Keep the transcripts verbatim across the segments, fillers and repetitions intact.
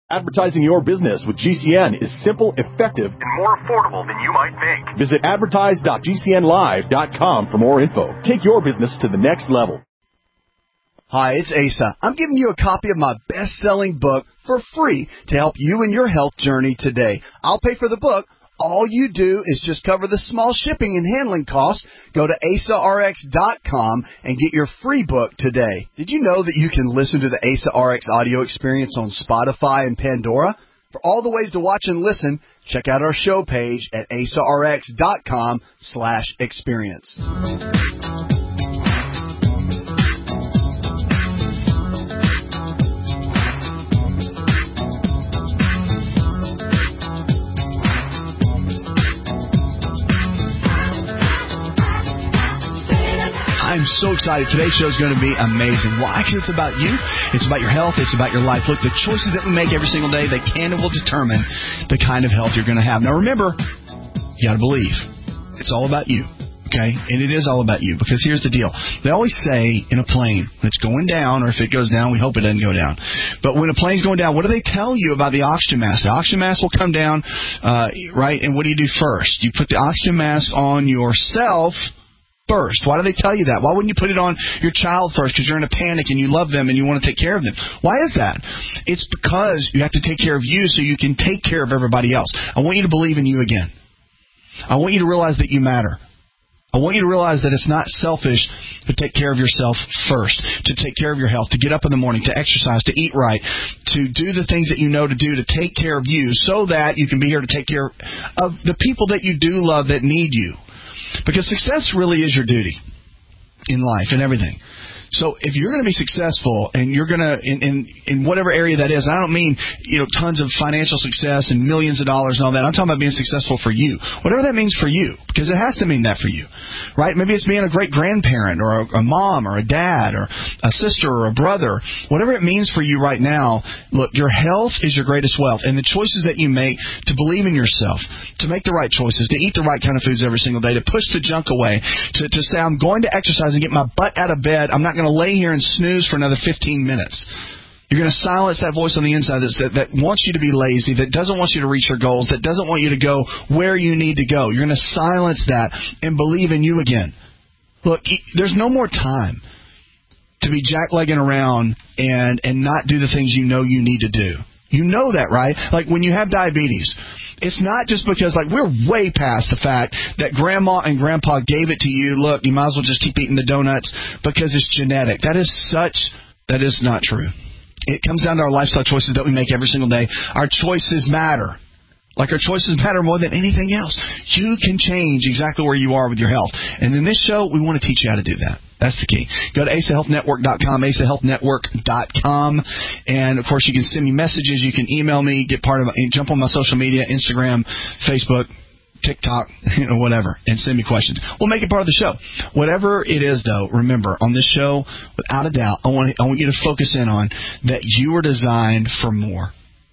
Advertising your business with G C N is simple, effective, and more affordable than you might think. Visit advertise dot g c n live dot com for more info. Take your business to the next level. Hi, it's Asa. I'm giving you a copy of my best-selling book for free to help you in your health journey today. I'll pay for the book. All you do is just cover the small shipping and handling costs. Go to asa r x dot com and get your free book today. Did you know that you can listen to the Asa R X audio experience on Spotify and Pandora? For all the ways to watch and listen, check out our show page at asa r x dot com slash experience. I'm so excited. Today's show is going to be amazing. Why? Because it's about you. It's about your health. It's about your life. Look, the choices that we make every single day, they can and will determine the kind of health you're going to have. Now, remember, you got to believe. It's all about you, okay? And it is all about you, because here's the deal. They always say in a plane, when it's going down, or if it goes down, we hope it doesn't go down. But when a plane's going down, what do they tell you about the oxygen mask? The oxygen mask will come down, uh, right? And what do you do first? You put the oxygen mask on yourself first. Why do they tell you that? Why wouldn't you put it on your child first? Because you're in a panic and you love them and you want to take care of them. Why is that? It's because you have to take care of you so you can take care of everybody else. I want you to believe in you again. I want you to realize that you matter. I want you to realize that it's not selfish to take care of yourself first, to take care of your health, to get up in the morning, to exercise, to eat right, to do the things that you know to do to take care of you so that you can be here to take care of the people that you do love that need you. Because success really is your duty in life and everything. So if you're going to be successful and you're going to, in, in, in whatever area that is, I don't mean, you know, tons of financial success and millions of dollars and all that. I'm talking about being successful for you. Whatever that means for you, because it has to mean that for you, right? Maybe it's being a great grandparent or a, a mom or a dad or a sister or a brother. Whatever it means for you right now, look, your health is your greatest wealth. And the choices that you make to believe in yourself, to make the right choices, to eat the right kind of foods every single day, to push the junk away, to, to say, I'm going to exercise and get my butt out of bed. I'm not going to lay here and snooze for another fifteen minutes. You're going to silence that voice on the inside that's, that, that wants you to be lazy, that doesn't want you to reach your goals, that doesn't want you to go where you need to go. You're going to silence that and believe in you again. Look, there's no more time to be jacklegging around and, and not do the things you know you need to do. You know that, right? Like when you have diabetes, it's not just because, like, we're way past the fact that grandma and grandpa gave it to you. Look, you might as well just keep eating the donuts because it's genetic. That is such, that is not true. It comes down to our lifestyle choices that we make every single day. Our choices matter. Like our choices matter more than anything else. You can change exactly where you are with your health. And in this show, we want to teach you how to do that. That's the key. Go to asa health network dot com, asa health network dot com. And, of course, you can send me messages. You can email me, get part of it, jump on my social media, Instagram, Facebook, TikTok, you know, whatever, and send me questions. We'll make it part of the show. Whatever it is, though, remember, on this show, without a doubt, I want, I want you to focus in on that you were designed for more.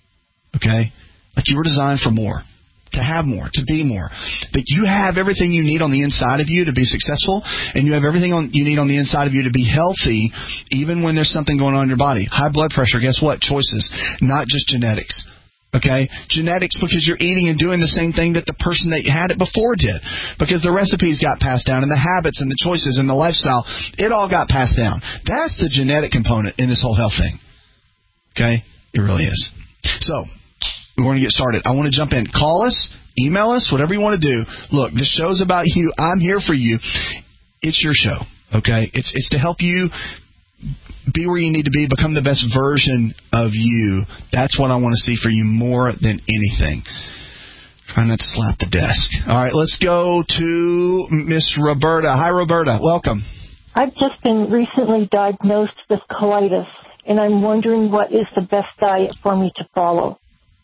Okay? Like you were designed for more, to have more, to be more. That you have everything you need on the inside of you to be successful, and you have everything on, you need on the inside of you to be healthy, even when there's something going on in your body. High blood pressure, guess what? Choices, not just genetics. Okay? Genetics because you're eating and doing the same thing that the person that had it before did. Because the recipes got passed down, and the habits and the choices and the lifestyle, it all got passed down. That's the genetic component in this whole health thing. Okay? It really is. So, we're going to get started. I want to jump in. Call us, email us, whatever you want to do. Look, this show's about you. I'm here for you. It's your show, okay? It's it's to help you be where you need to be, become the best version of you. That's what I want to see for you more than anything. Try not to slap the desk. All right, let's go to Miss Roberta. Hi, Roberta. Welcome. I've just been recently diagnosed with colitis, and I'm wondering what is the best diet for me to follow.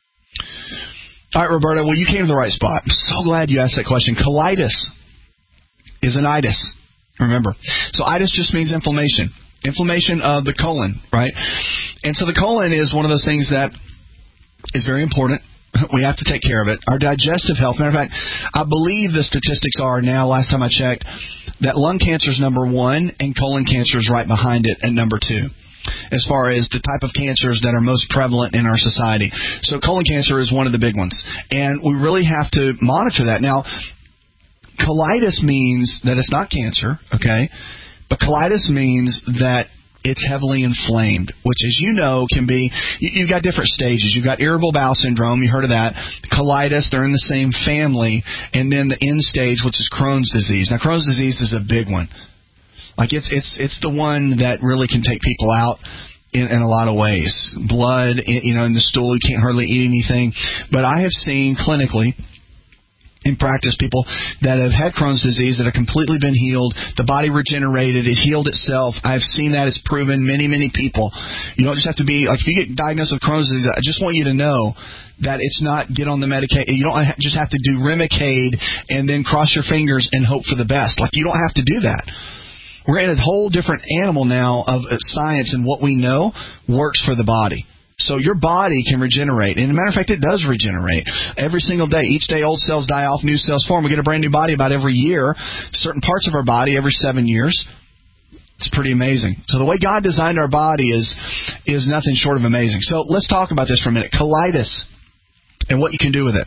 All right, Roberta, well, you came to the right spot. I'm so glad you asked that question. Colitis is an itis, remember. So itis just means inflammation. Inflammation of the colon, right? And so the colon is one of those things that is very important. We have to take care of it. Our digestive health, matter of fact, I believe the statistics are now, last time I checked, that lung cancer is number one and colon cancer is right behind it at number two. as far as the type of cancers that are most prevalent in our society. So colon cancer is one of the big ones, and we really have to monitor that. Now, colitis means that it's not cancer, okay? But colitis means that it's heavily inflamed, which, as you know, can be, you, you've got different stages. You've got irritable bowel syndrome, you heard of that. Colitis, they're in the same family. And then the end stage, which is Crohn's disease. Now, Crohn's disease is a big one. Like, it's it's it's the one that really can take people out in, in a lot of ways. Blood, you know, in the stool, you can't hardly eat anything. But I have seen clinically, in practice, people that have had Crohn's disease that have completely been healed. The body regenerated. It healed itself. I've seen that. It's proven. Many, many people. You don't just have to be, like, if you get diagnosed with Crohn's disease, I just want you to know that it's not get on the medication. You don't just have to do Remicade and then cross your fingers and hope for the best. Like, you don't have to do that. We're in a whole different animal now of science, and what we know works for the body. So your body can regenerate. And as a matter of fact, it does regenerate. Every single day, each day old cells die off, new cells form. We get a brand new body about every year. Certain parts of our body every seven years. It's pretty amazing. So the way God designed our body is is nothing short of amazing. So let's talk about this for a minute. Colitis and what you can do with it.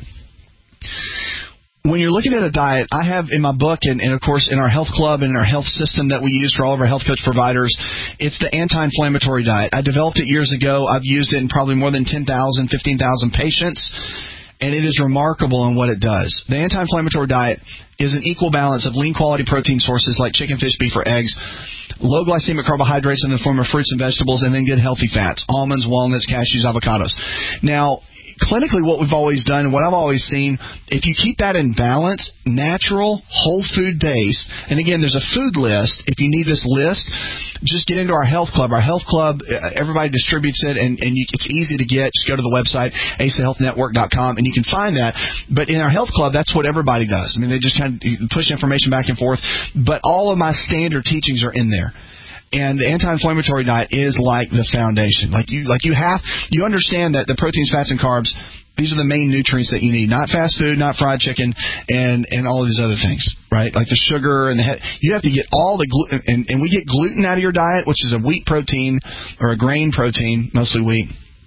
When you're looking at a diet, I have in my book and, and, of course, in our health club and in our health system that we use for all of our health coach providers, it's the anti-inflammatory diet. I developed it years ago. I've used it in probably more than ten thousand, fifteen thousand patients, and it is remarkable in what it does. The anti-inflammatory diet is an equal balance of lean quality protein sources like chicken, fish, beef, or eggs, low glycemic carbohydrates in the form of fruits and vegetables, and then good healthy fats, almonds, walnuts, cashews, avocados. Now, clinically, what we've always done, and what I've always seen, if you keep that in balance, natural, whole food based, and again, there's a food list. If you need this list, just get into our health club. Our health club, everybody distributes it, and, and you, it's easy to get. Just go to the website, asa health network dot com, and you can find that. But in our health club, that's what everybody does. I mean, they just kind of push information back and forth. But all of my standard teachings are in there. And the anti-inflammatory diet is like the foundation. Like you, like you have, you understand that the proteins, fats, and carbs, these are the main nutrients that you need. Not fast food, not fried chicken, and and all of these other things, right? Like the sugar and the he- you have to get all the gluten, and, and we get gluten out of your diet, which is a wheat protein or a grain protein, mostly wheat.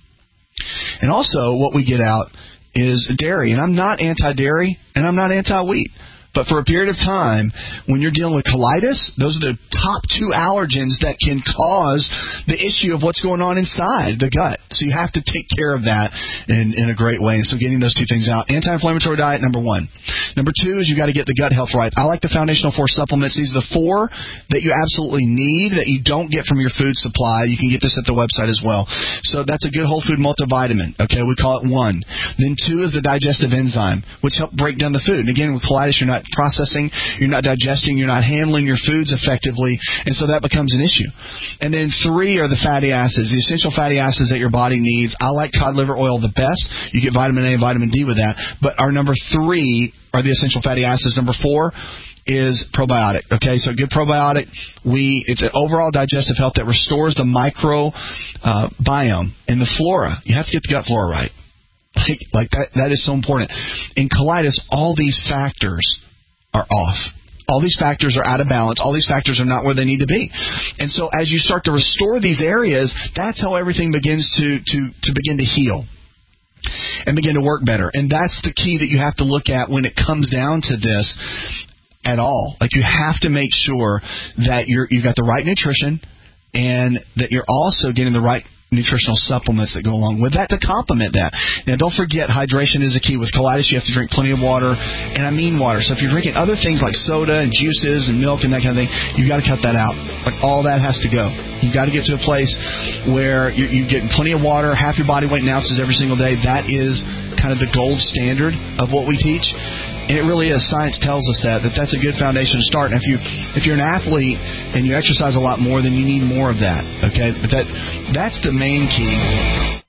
And also, what we get out is dairy. And I'm not anti-dairy, and I'm not anti-wheat. But for a period of time, when you're dealing with colitis, those are the top two allergens that can cause the issue of what's going on inside the gut. So you have to take care of that in, in a great way. And so getting those two things out. Anti-inflammatory diet, number one. Number two is you got to get the gut health right. I like the Foundational Four supplements. These are the four that you absolutely need that you don't get from your food supply. You can get this at the website as well. So that's a good whole food multivitamin. Okay, we call it one. Then two is the digestive enzyme, which help break down the food. And again, with colitis, you're not processing, you're not digesting, you're not handling your foods effectively, and so that becomes an issue. And then three are the fatty acids, the essential fatty acids that your body needs. I like cod liver oil the best. You get vitamin A and vitamin D with that. But our number three are the essential fatty acids. Number four is probiotic. Okay, so good probiotic. We it's an overall digestive health that restores the micro uh, biome and the flora. You have to get the gut flora right. Like, like that. That is so important. In colitis, all these factors are off. All these factors are out of balance. All these factors are not where they need to be. And so as you start to restore these areas, that's how everything begins to, to, to begin to heal and begin to work better. And that's the key that you have to look at when it comes down to this at all. Like, you have to make sure that you're, you've got the right nutrition and that you're also getting the right nutritional supplements that go along with that to complement that. Now, don't forget, hydration is a key. With colitis, you have to drink plenty of water, and I mean water. So if you're drinking other things like soda and juices and milk and that kind of thing, you've got to cut that out. Like, all that has to go. You've got to get to a place where you're, you're getting plenty of water, half your body weight in ounces every single day. That is kind of the gold standard of what we teach. And it really is. Science tells us that, that that's a good foundation to start. And if, you, if you're an athlete and you exercise a lot more, then you need more of that. Okay? But that that's the main key.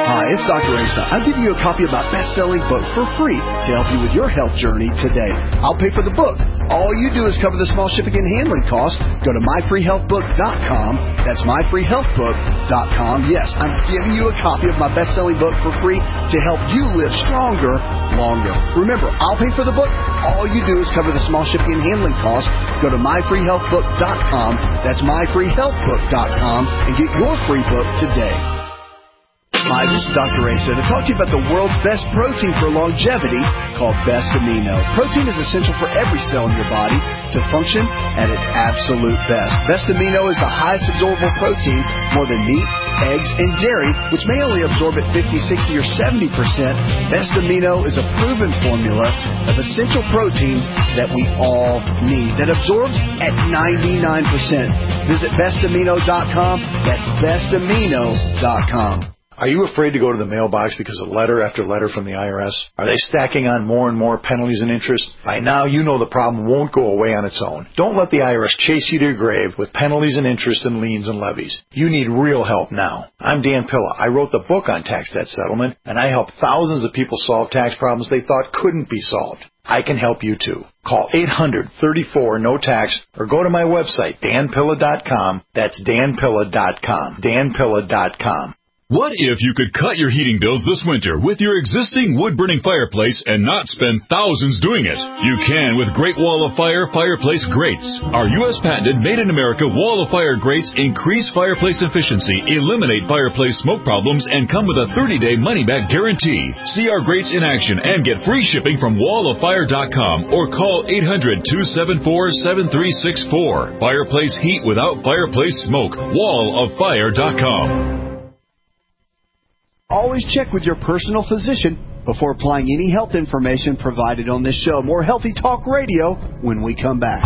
Hi, it's Doctor Asa. I'm giving you a copy of my best-selling book for free to help you with your health journey today. I'll pay for the book. All you do is cover the small shipping and handling costs. Go to my free health book dot com. That's my free health book dot com. Yes, I'm giving you a copy of my best-selling book for free to help you live stronger, longer. Remember, I'll pay for the book. All you do is cover the small shipping and handling costs. Go to my free health book dot com. That's my free health book dot com and get your free book today. Hi, this is Doctor Asa to talk to you about the world's best protein for longevity called Best Amino. Protein is essential for every cell in your body to function at its absolute best. Best Amino is the highest absorbable protein, more than meat, eggs, and dairy, which may only absorb at fifty, sixty, or seventy percent. Best Amino is a proven formula of essential proteins that we all need that absorbs at ninety-nine percent. Visit best amino dot com. That's best amino dot com. Are you afraid to go to the mailbox because of letter after letter from the I R S? Are they stacking on more and more penalties and interest? By now, you know the problem won't go away on its own. Don't let the I R S chase you to your grave with penalties and interest and liens and levies. You need real help now. I'm Dan Pilla. I wrote the book on tax debt settlement, and I help thousands of people solve tax problems they thought couldn't be solved. I can help you too. Call eight hundred, thirty-four, no tax or go to my website, dan pilla dot com. That's dan pilla dot com. dan pilla dot com. What if you could cut your heating bills this winter with your existing wood-burning fireplace and not spend thousands doing it? You can with Great Wall of Fire Fireplace Grates. Our U S patented made-in-America Wall of Fire grates increase fireplace efficiency, eliminate fireplace smoke problems, and come with a thirty-day money-back guarantee. See our grates in action and get free shipping from wall of fire dot com or call eight hundred, two seven four, seven three six four. Fireplace heat without fireplace smoke. wall of fire dot com. Always check with your personal physician before applying any health information provided on this show. More Healthy Talk Radio when we come back.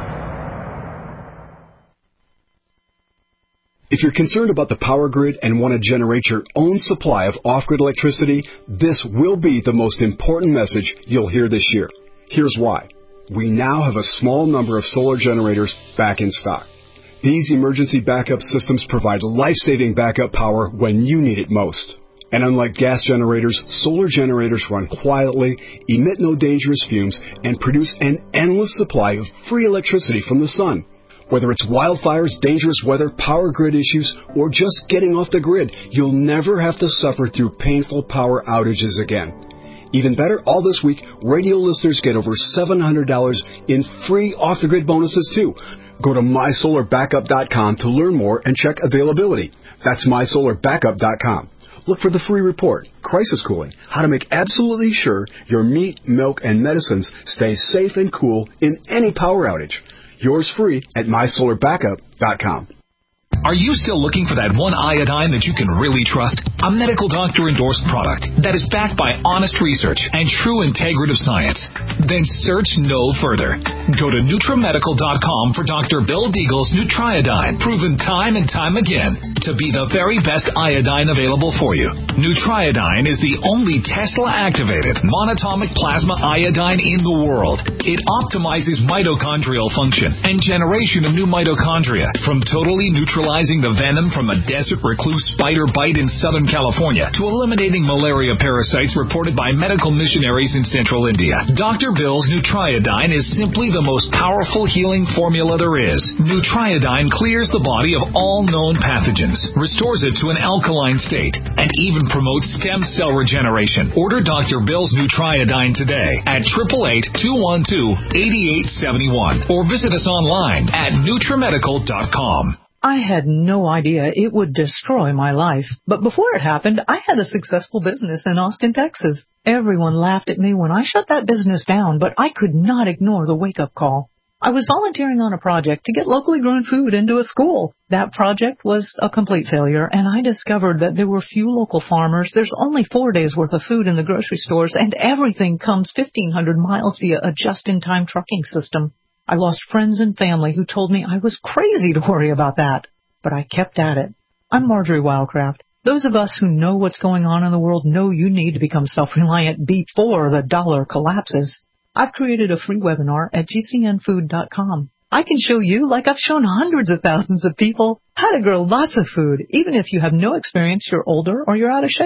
If you're concerned about the power grid and want to generate your own supply of off-grid electricity, this will be the most important message you'll hear this year. Here's why. We now have a small number of solar generators back in stock. These emergency backup systems provide life-saving backup power when you need it most. And unlike gas generators, solar generators run quietly, emit no dangerous fumes, and produce an endless supply of free electricity from the sun. Whether it's wildfires, dangerous weather, power grid issues, or just getting off the grid, you'll never have to suffer through painful power outages again. Even better, all this week, radio listeners get over seven hundred dollars in free off-the-grid bonuses, too. Go to my solar backup dot com to learn more and check availability. That's my solar backup dot com. Look for the free report, Crisis Cooling, how to make absolutely sure your meat, milk, and medicines stay safe and cool in any power outage. Yours free at my solar backup dot com. Are you still looking for that one iodine that you can really trust? A medical doctor-endorsed product that is backed by honest research and true integrative science? Then search no further. Go to nutramedical dot com for Doctor Bill Deagle's Nutriodine, proven time and time again to be the very best iodine available for you. Nutriodine is the only Tesla-activated monatomic plasma iodine in the world. It optimizes mitochondrial function and generation of new mitochondria from totally neutralizing the venom from a desert recluse spider bite in Southern California to eliminating malaria parasites reported by medical missionaries in Central India. Doctor Bill's Nutriodine is simply the most powerful healing formula there is. Nutriodine clears the body of all known pathogens, restores it to an alkaline state, and even promotes stem cell regeneration. Order Doctor Bill's Nutriodine today at eight eight eight, two one two, eight eight seven one or visit us online at nutramedical dot com. I had no idea it would destroy my life. But before it happened, I had a successful business in Austin, Texas. Everyone laughed at me when I shut that business down, but I could not ignore the wake-up call. I was volunteering on a project to get locally grown food into a school. That project was a complete failure, and I discovered that there were few local farmers. There's only four days' worth of food in the grocery stores, and everything comes fifteen hundred miles via a just-in-time trucking system. I lost friends and family who told me I was crazy to worry about that. But I kept at it. I'm Marjorie Wildcraft. Those of us who know what's going on in the world know you need to become self-reliant before the dollar collapses. I've created a free webinar at G C N food dot com. I can show you, like I've shown hundreds of thousands of people, how to grow lots of food, even if you have no experience, you're older, or you're out of shape.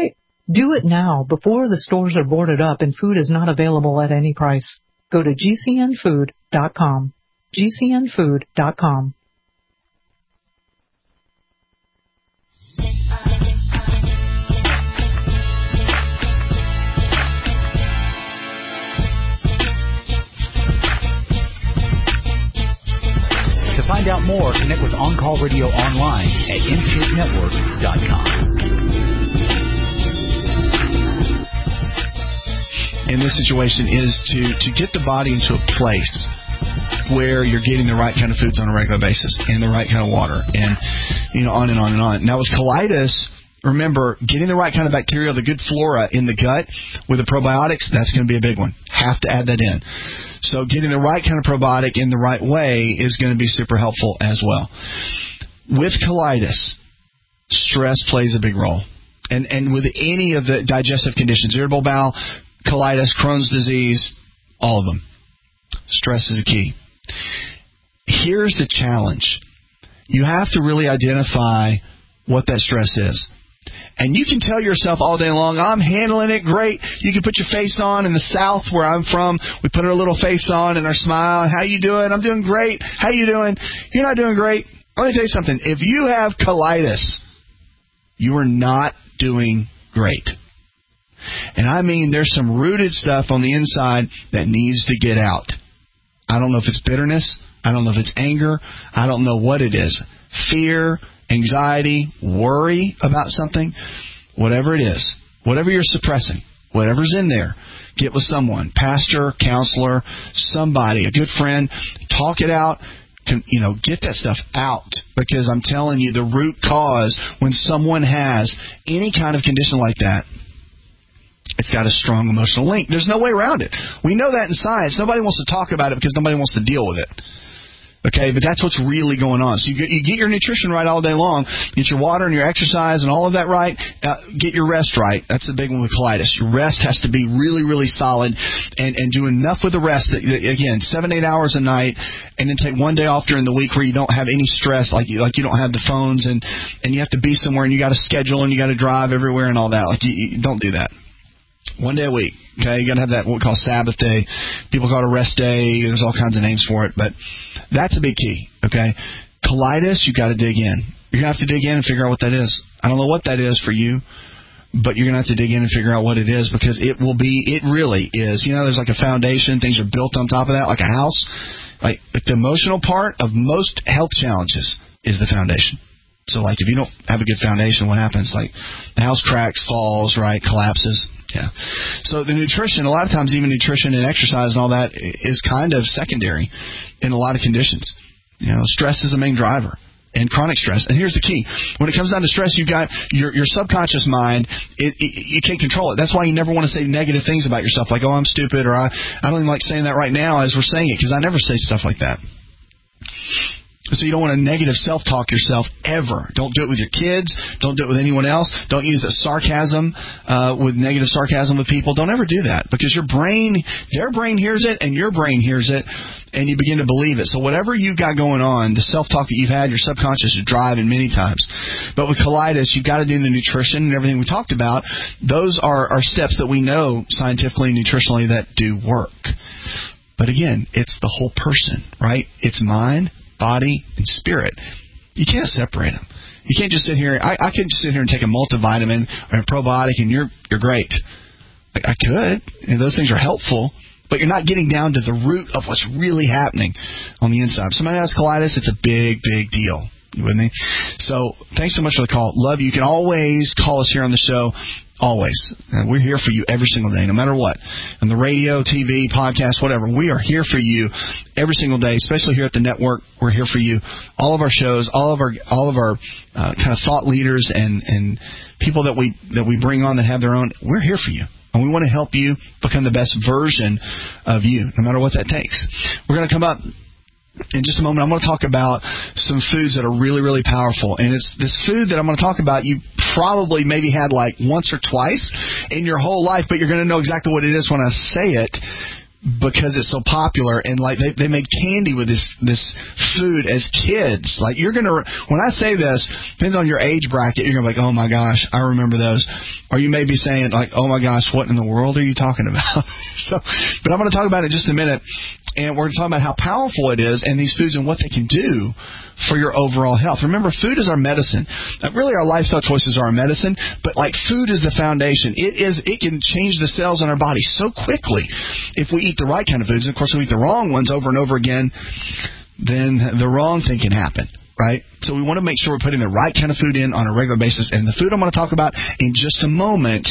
Do it now before the stores are boarded up and food is not available at any price. Go to G C N food dot com. G C N food dot com. To find out more, connect with On Call Radio online at N Kids Network dot com. In this situation is to, to get the body into a place where you're getting the right kind of foods on a regular basis and the right kind of water and, you know, on and on and on. Now, with colitis, remember, getting the right kind of bacteria, the good flora in the gut with the probiotics, that's going to be a big one. Have to add that in. So getting the right kind of probiotic in the right way is going to be super helpful as well. With colitis, stress plays a big role. And, and with any of the digestive conditions, irritable bowel, colitis, Crohn's disease, all of them. Stress is a key. Here's the challenge. You have to really identify what that stress is. And you can tell yourself all day long, I'm handling it great. You can put your face on. In the South, where I'm from, we put our little face on and our smile. How you doing? I'm doing great. How you doing? You're not doing great. Let me tell you something. If you have colitis, you are not doing great. And I mean, there's some rooted stuff on the inside that needs to get out. I don't know if it's bitterness. I don't know if it's anger. I don't know what it is. Fear, anxiety, worry about something, whatever it is, whatever you're suppressing, whatever's in there, get with someone, pastor, counselor, somebody, a good friend, talk it out. You know, get that stuff out, because I'm telling you, the root cause when someone has any kind of condition like that, it's got a strong emotional link. There's no way around it. We know that in science. Nobody wants to talk about it because nobody wants to deal with it. Okay, but that's what's really going on. So you get, you get your nutrition right all day long, get your water and your exercise and all of that right, uh, get your rest right. That's the big one with colitis. Your rest has to be really, really solid, and, and do enough with the rest. That, again, seven, eight hours a night, and then take one day off during the week where you don't have any stress, like you, like you don't have the phones, and, and you have to be somewhere, and you got to schedule, and you got to drive everywhere and all that. Like you, you don't do that. One day a week, okay? You got to have that what we call Sabbath day. People call it a rest day. There's all kinds of names for it, but that's a big key, okay? Colitis, you got to dig in. You're going to have to dig in and figure out what that is. I don't know what that is for you, but you're going to have to dig in and figure out what it is, because it will be, it really is. You know, there's like a foundation. Things are built on top of that, like a house. Like the emotional part of most health challenges is the foundation. So, like, if you don't have a good foundation, what happens? Like, the house cracks, falls, right, collapses. Yeah. So the nutrition, a lot of times even nutrition and exercise and all that is kind of secondary in a lot of conditions. You know, stress is the main driver, and chronic stress. And here's the key. When it comes down to stress, you've got your, your subconscious mind. It, it, you can't control it. That's why you never want to say negative things about yourself, like, oh, I'm stupid, or I, I don't even like saying that right now as we're saying it, because I never say stuff like that. So you don't want to negative self-talk yourself ever. Don't do it with your kids. Don't do it with anyone else. Don't use the sarcasm uh, with negative sarcasm with people. Don't ever do that, because your brain, their brain hears it and your brain hears it, and you begin to believe it. So whatever you've got going on, the self-talk that you've had, your subconscious is driving many times. But with colitis, you've got to do the nutrition and everything we talked about. Those are, are steps that we know scientifically and nutritionally that do work. But again, it's the whole person, right? It's mind, body, and spirit. You can't separate them. You can't just sit here. I, I could just sit here and take a multivitamin or a probiotic, and you're you're great. I, I could, and those things are helpful, but you're not getting down to the root of what's really happening on the inside. If somebody has colitis, it's a big, big deal. You with me? So thanks so much for the call. Love you. You can always call us here on the show. Always. And we're here for you every single day, no matter what. On the radio, T V, podcast, whatever. We are here for you every single day, especially here at the network. We're here for you. All of our shows, all of our all of our uh, kind of thought leaders and, and people that we that we bring on that have their own, we're here for you. And we want to help you become the best version of you, no matter what that takes. We're going to come up in just a moment. I'm going to talk about some foods that are really, really powerful. And it's this food that I'm going to talk about you probably maybe had like once or twice in your whole life, but you're going to know exactly what it is when I say it. because it's so popular, and like they they made candy with this this food as kids. Like you're gonna, when I say this, depends on your age bracket. You're gonna be like, oh my gosh, I remember those. Or you may be saying like, oh my gosh, what in the world are you talking about? so, but I'm gonna talk about it in just a minute, and we're gonna talk about how powerful it is, and these foods and what they can do for your overall health. Remember, food is our medicine. Now, really, our lifestyle choices are our medicine, but like food is the foundation. It is. It can change the cells in our body so quickly if we eat the right kind of foods. And of course, if we eat the wrong ones over and over again, then the wrong thing can happen, right? So we want to make sure we're putting the right kind of food in on a regular basis. And the food I'm going to talk about in just a moment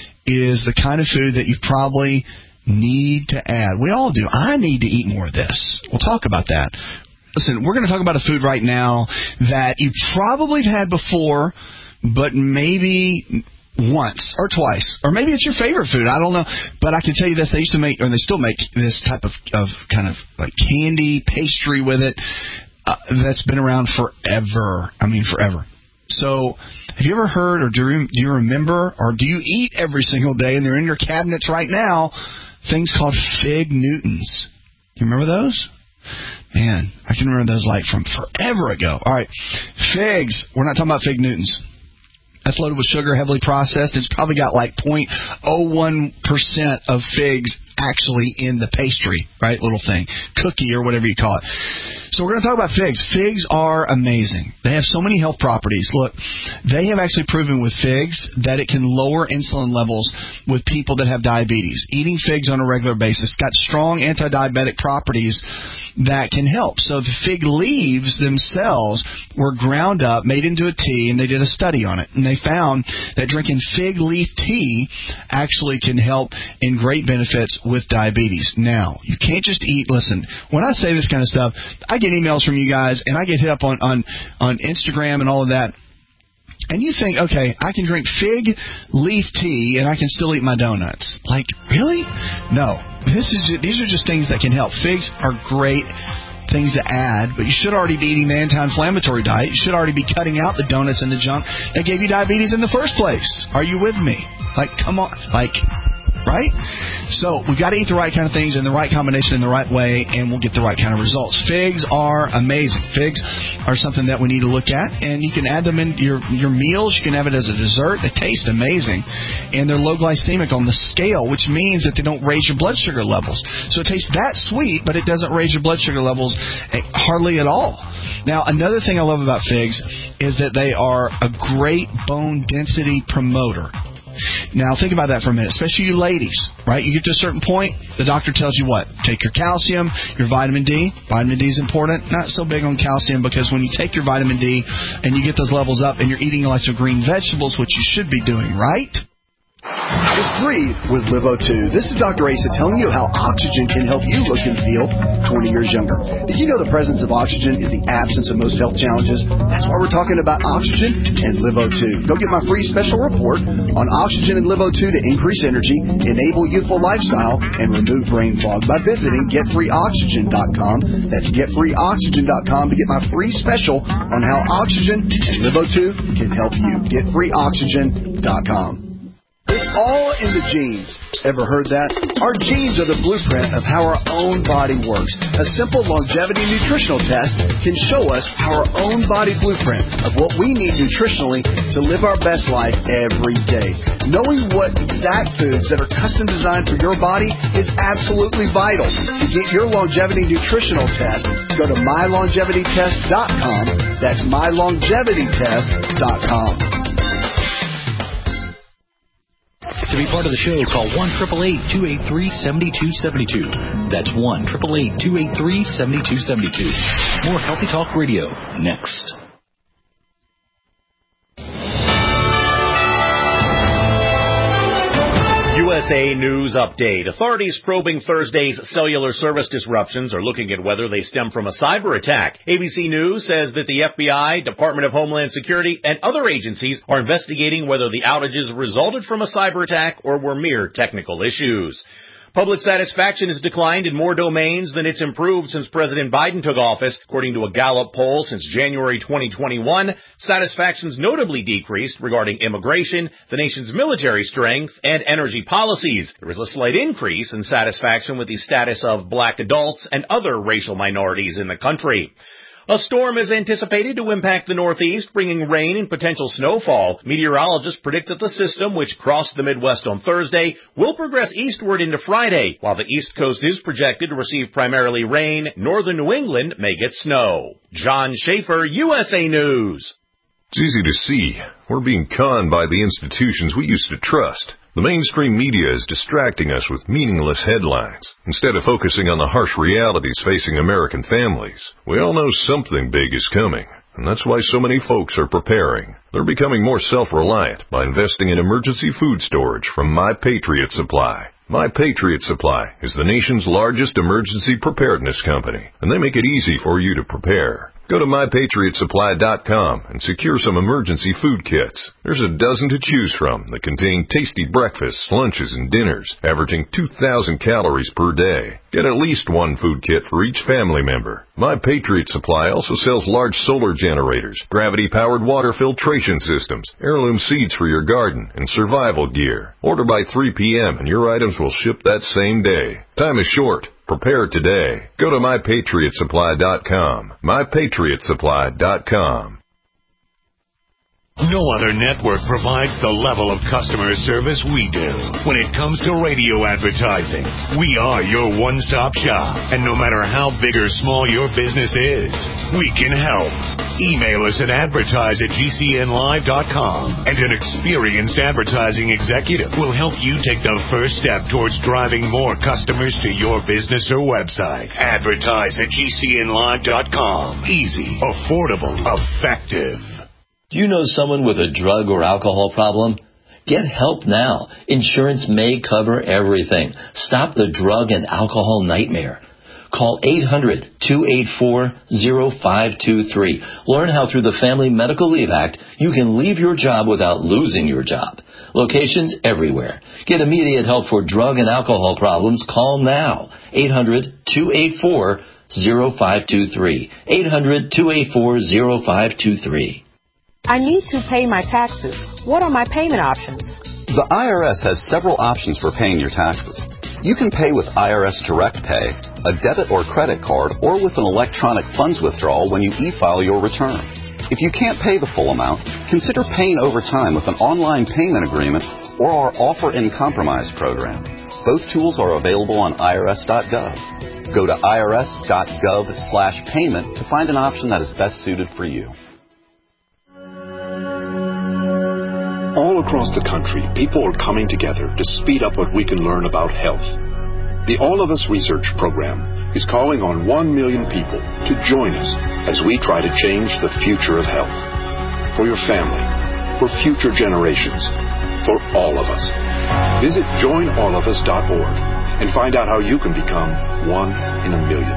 is the kind of food that you probably need to add. We all do. I need to eat more of this. We'll talk about that. Listen, we're going to talk about a food right now that you probably have had before, but maybe once or twice, or maybe it's your favorite food. I don't know, but I can tell you this: they used to make, or they still make, this type of, of kind of like candy pastry with it uh, that's been around forever. I mean, forever. So, have you ever heard, or do you, do you remember, or do you eat every single day, and they're in your cabinets right now? Things called Fig Newtons. You remember those? Man, I can remember those like from forever ago. All right, figs. We're not talking about Fig Newtons. That's loaded with sugar, heavily processed. It's probably got like zero point zero one percent of figs actually in the pastry, right? Little thing, cookie or whatever you call it. So we're going to talk about figs. Figs are amazing. They have so many health properties. Look, they have actually proven with figs that it can lower insulin levels with people that have diabetes. Eating figs on a regular basis got strong anti-diabetic properties that can help. So the fig leaves themselves were ground up, made into a tea, and they did a study on it. And they found that drinking fig leaf tea actually can help in great benefits with diabetes. Now, you can't just eat, listen, when I say this kind of stuff, I get emails from you guys, and I get hit up on, on, on Instagram and all of that. And you think, okay, I can drink fig leaf tea and I can still eat my donuts. Like, really? No. This is just, these are just things that can help. Figs are great things to add, but you should already be eating the anti-inflammatory diet. You should already be cutting out the donuts and the junk that gave you diabetes in the first place. Are you with me? Like, come on. Like, right? So we've got to eat the right kind of things in the right combination in the right way, and we'll get the right kind of results. Figs are amazing. Figs are something that we need to look at, and you can add them in your, your meals. You can have it as a dessert. They taste amazing, and they're low glycemic on the scale, which means that they don't raise your blood sugar levels. So it tastes that sweet, but it doesn't raise your blood sugar levels hardly at all. Now, another thing I love about figs is that they are a great bone density promoter. Now, think about that for a minute, especially you ladies, right? You get to a certain point, the doctor tells you what? Take your calcium, your vitamin D. Vitamin D is important. Not so big on calcium because when you take your vitamin D and you get those levels up and you're eating lots of green vegetables, which you should be doing, right? Just breathe with Live O two. This is Doctor Asa telling you how oxygen can help you look and feel twenty years younger. Did you know the presence of oxygen is the absence of most health challenges? That's why we're talking about oxygen and Live O two. Go get my free special report on oxygen and Live O two to increase energy, enable youthful lifestyle, and remove brain fog by visiting get free oxygen dot com. That's get free oxygen dot com to get my free special on how oxygen and Live O two can help you. get free oxygen dot com. It's all in the genes. Ever heard that? Our genes are the blueprint of how our own body works. A simple longevity nutritional test can show us our own body blueprint of what we need nutritionally to live our best life every day. Knowing what exact foods that are custom designed for your body is absolutely vital. To get your longevity nutritional test, go to my longevity test dot com. That's my longevity test dot com. To be part of the show, call one eight eight eight, two eight three, seven two seven two. That's one eight eight eight, two eight three, seven two seven two. More Healthy Talk Radio next. U S A News Update. Authorities probing Thursday's cellular service disruptions are looking at whether they stem from a cyber attack. A B C News says that the F B I, Department of Homeland Security, and other agencies are investigating whether the outages resulted from a cyber attack or were mere technical issues. Public satisfaction has declined in more domains than it's improved since President Biden took office. According to a Gallup poll since January twenty twenty-one, satisfaction's notably decreased regarding immigration, the nation's military strength, and energy policies. There was a slight increase in satisfaction with the status of black adults and other racial minorities in the country. A storm is anticipated to impact the Northeast, bringing rain and potential snowfall. Meteorologists predict that the system, which crossed the Midwest on Thursday, will progress eastward into Friday. While the East Coast is projected to receive primarily rain, northern New England may get snow. John Schaefer, U S A News. It's easy to see. We're being conned by the institutions we used to trust. The mainstream media is distracting us with meaningless headlines, instead of focusing on the harsh realities facing American families. We all know something big is coming, and that's why so many folks are preparing. They're becoming more self-reliant by investing in emergency food storage from My Patriot Supply. My Patriot Supply is the nation's largest emergency preparedness company, and they make it easy for you to prepare. Go to my patriot supply dot com and secure some emergency food kits. There's a dozen to choose from that contain tasty breakfasts, lunches, and dinners, averaging two thousand calories per day. Get at least one food kit for each family member. My Patriot Supply also sells large solar generators, gravity-powered water filtration systems, heirloom seeds for your garden, and survival gear. Order by three p.m. and your items will ship that same day. Time is short. Prepare today. Go to my patriot supply dot com. my patriot supply dot com. No other network provides the level of customer service we do. When it comes to radio advertising, we are your one-stop shop. And no matter how big or small your business is, we can help. Email us at advertise at G C N live dot com, and an experienced advertising executive will help you take the first step towards driving more customers to your business or website. Advertise at G C N live dot com. Easy, affordable, effective. Do you know someone with a drug or alcohol problem? Get help now. Insurance may cover everything. Stop the drug and alcohol nightmare. Call eight hundred, two eight four, zero five two three. Learn how through the Family Medical Leave Act, you can leave your job without losing your job. Locations everywhere. Get immediate help for drug and alcohol problems. Call now. eight hundred, two eight four, zero five two three. eight hundred, two eight four, zero five two three. I need to pay my taxes. What are my payment options? The I R S has several options for paying your taxes. You can pay with I R S Direct Pay, a debit or credit card, or with an electronic funds withdrawal when you e-file your return. If you can't pay the full amount, consider paying over time with an online payment agreement or our Offer in Compromise program. Both tools are available on I R S dot gov. Go to I R S dot gov slash payment to find an option that is best suited for you. All across the country, people are coming together to speed up what we can learn about health. The All of Us Research Program is calling on one million people to join us as we try to change the future of health. For your family, for future generations, for all of us. Visit join all of us dot org and find out how you can become one in a million.